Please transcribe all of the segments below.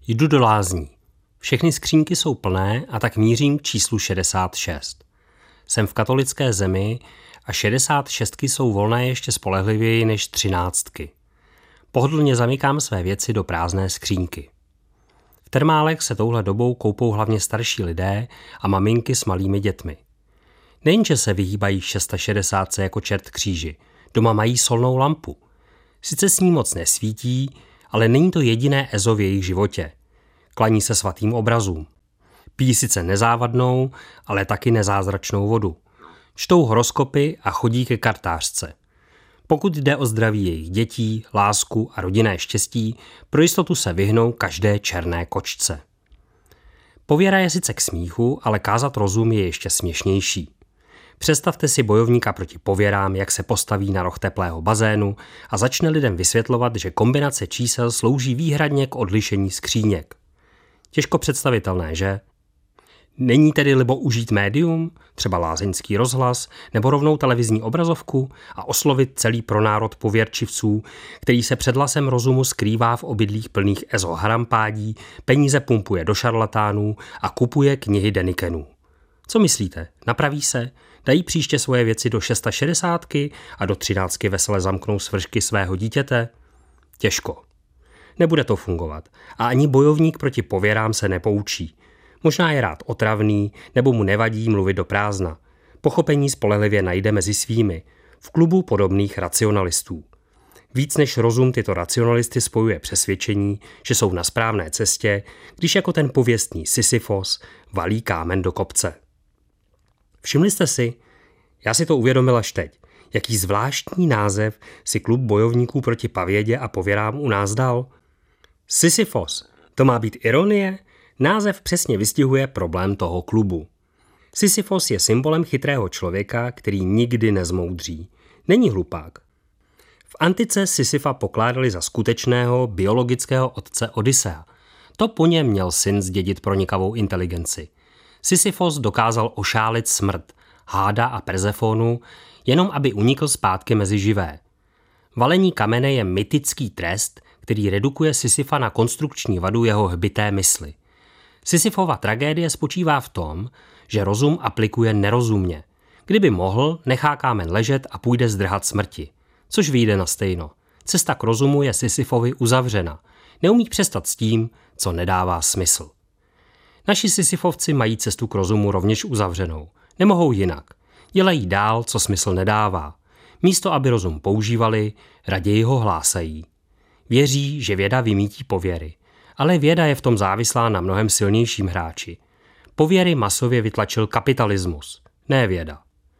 Jdu do lázní. Všechny skřínky jsou plné a tak mířím k číslu 66. Jsem v katolické zemi a 66 jsou volné ještě spolehlivěji než 13. Pohodlně zamykám své věci do prázdné skřínky. V termálech se touhle dobou koupou hlavně starší lidé a maminky s malými dětmi. Nejenže se vyhýbají 660 jako čert kříži, doma mají solnou lampu. Sice s ní moc nesvítí, ale není to jediné ezo v jejich životě. Klaní se svatým obrazům. Pijí sice nezávadnou, ale taky nezázračnou vodu. Čtou horoskopy a chodí ke kartářce. Pokud jde o zdraví jejich dětí, lásku a rodinné štěstí, pro jistotu se vyhnou každé černé kočce. Pověra je sice k smíchu, ale kázat rozum je ještě směšnější. Představte si bojovníka proti pověrám, jak se postaví na roh teplého bazénu a začne lidem vysvětlovat, že kombinace čísel slouží výhradně k odlišení skříněk. Těžko představitelné, že? Není tedy libo užít médium, třeba lázeňský rozhlas, nebo rovnou televizní obrazovku a oslovit celý pronárod pověrčivců, který se před hlasem rozumu skrývá v obydlích plných ezoharampádí, peníze pumpuje do šarlatánů a kupuje knihy Denikenů. Co myslíte? Napraví se? Dají příště svoje věci do 660 a do 13 vesele zamknou svršky svého dítěte? Těžko. Nebude to fungovat a ani bojovník proti pověrám se nepoučí. Možná je rád otravný, nebo mu nevadí mluvit do prázdna. Pochopení spolehlivě najde mezi svými, v klubu podobných racionalistů. Víc než rozum tyto racionalisty spojuje přesvědčení, že jsou na správné cestě, když jako ten pověstný Sisyfos valí kámen do kopce. Všimli jste si? Já si to uvědomil až teď. Jaký zvláštní název si klub bojovníků proti pavědě a pověrám u nás dal? Sisyfos. To má být ironie? Název přesně vystihuje problém toho klubu. Sisyfos je symbolem chytrého člověka, který nikdy nezmoudří. Není hlupák. V antice Sisyfa pokládali za skutečného biologického otce Odyssea. To po něm měl syn zdědit pronikavou inteligenci. Sisyfos dokázal ošálit smrt, Háda a Persefonu, jenom aby unikl zpátky mezi živé. Valení kamene je mytický trest, který redukuje Sisyfa na konstrukční vadu jeho hbité mysli. Sisyfova tragédie spočívá v tom, že rozum aplikuje nerozumně. Kdyby mohl, nechá kámen ležet a půjde zdrhat smrti. Což vyjde na stejno. Cesta k rozumu je Sisyfovi uzavřena. Neumí přestat s tím, co nedává smysl. Naši Sisyfovci mají cestu k rozumu rovněž uzavřenou. Nemohou jinak. Dělají dál, co smysl nedává. Místo, aby rozum používali, raději ho hlásají. Věří, že věda vymítí pověry. Ale věda je v tom závislá na mnohem silnějším hráči. Pověry masově vytlačil kapitalismus, ne věda.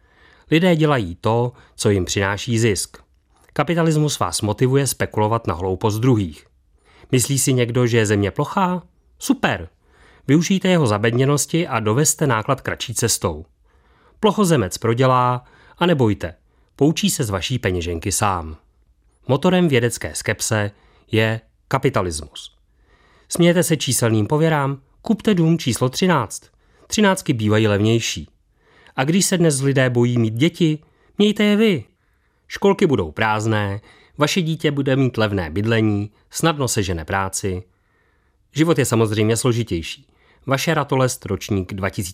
Lidé dělají to, co jim přináší zisk. Kapitalismus vás motivuje spekulovat na hloupost druhých. Myslí si někdo, že je země plochá? Super! Využijte jeho zabedněnosti a dovezte náklad kratší cestou. Plochozemec prodělá a nebojte, poučí se z vaší peněženky sám. Motorem vědecké skepse je kapitalismus. Smějete se číselným pověrám? Kupte dům číslo 13. 13 bývají levnější. A když se dnes lidé bojí mít děti, mějte je vy. Školky budou prázdné, vaše dítě bude mít levné bydlení, snadno sežene práci. Život je samozřejmě složitější. Vaše ratolest ročník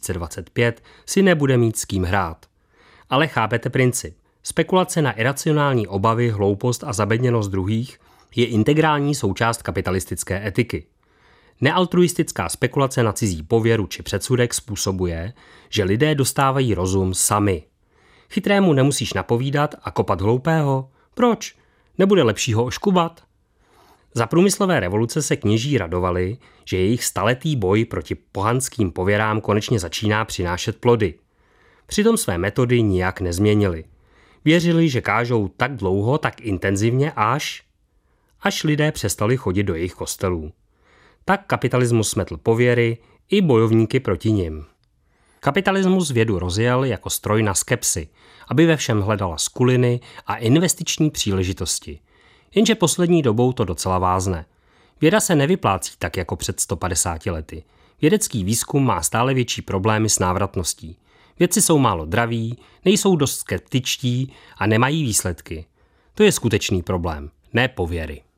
2025 si nebude mít s kým hrát. Ale chápete princip. Spekulace na iracionální obavy, hloupost a zabedněnost druhých je integrální součást kapitalistické etiky. Nealtruistická spekulace na cizí pověru či předsudek způsobuje, že lidé dostávají rozum sami. Chytrému nemusíš napovídat a kopat hloupého? Proč? Nebude lepší ho oškubat? Za průmyslové revoluce se kněží radovali, že jejich staletý boj proti pohanským pověrám konečně začíná přinášet plody. Přitom své metody nijak nezměnili. Věřili, že kážou tak dlouho, tak intenzivně, až lidé přestali chodit do jejich kostelů. Tak kapitalismus smetl pověry i bojovníky proti nim. Kapitalismus vědu rozjel jako stroj na skepsi, aby ve všem hledala skuliny a investiční příležitosti. Jenže poslední dobou to docela vázne. Věda se nevyplácí tak jako před 150 lety. Vědecký výzkum má stále větší problémy s návratností. Vědci jsou málo draví, nejsou dost skeptičtí a nemají výsledky. To je skutečný problém, ne pověry.